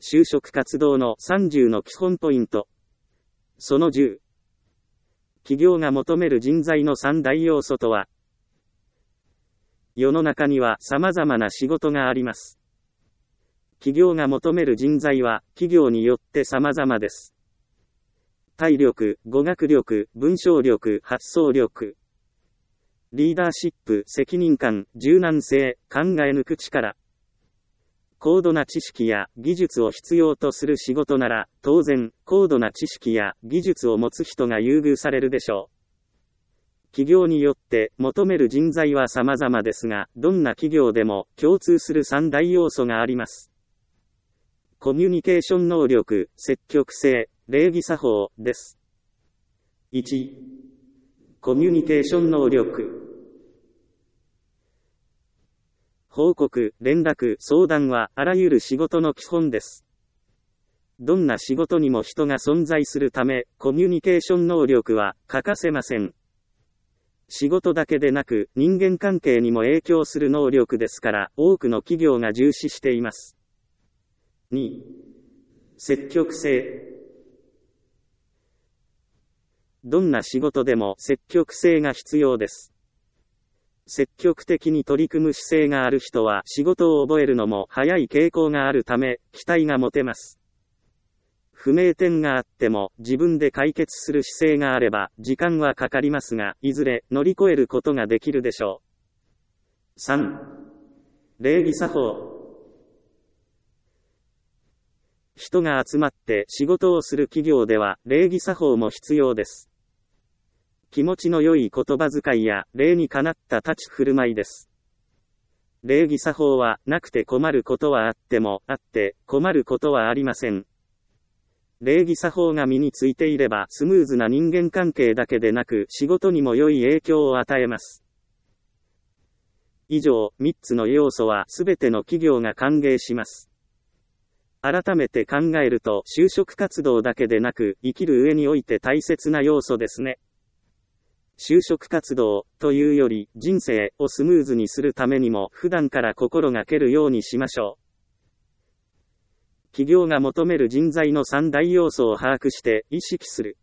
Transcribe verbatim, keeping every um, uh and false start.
就職活動のさんじゅうの基本ポイント。そのじゅう。企業が求める人材のさん大要素とは。世の中には様々な仕事があります。企業が求める人材は企業によって様々です。体力、語学力、文章力、発想力。リーダーシップ、責任感、柔軟性、考え抜く力。高度な知識や技術を必要とする仕事なら、当然、高度な知識や技術を持つ人が優遇されるでしょう。企業によって求める人材は様々ですが、どんな企業でも共通するさん大要素があります。コミュニケーション能力、積極性、礼儀作法です。いち. コミュニケーション能力。報告、連絡、相談はあらゆる仕事の基本です。どんな仕事にも人が存在するため、コミュニケーション能力は欠かせません。仕事だけでなく、人間関係にも影響する能力ですから、多くの企業が重視しています。に. 積極性。どんな仕事でも積極性が必要です。積極的に取り組む姿勢がある人は仕事を覚えるのも早い傾向があるため、期待が持てます。不明点があっても自分で解決する姿勢があれば時間はかかりますが、いずれ乗り越えることができるでしょう。さん. 礼儀作法。人が集まって仕事をする企業では礼儀作法も必要です。気持ちの良い言葉遣いや礼にかなった立ち振る舞いです。礼儀作法はなくて困ることはあっても、あって困ることはありません。礼儀作法が身についていればスムーズな人間関係だけでなく仕事にも良い影響を与えます。以上、みっつの要素はすべての企業が歓迎します。改めて考えると就職活動だけでなく生きる上において大切な要素ですね。就職活動というより人生をスムーズにするためにも普段から心がけるようにしましょう。企業が求める人材のさん大要素を把握して意識する。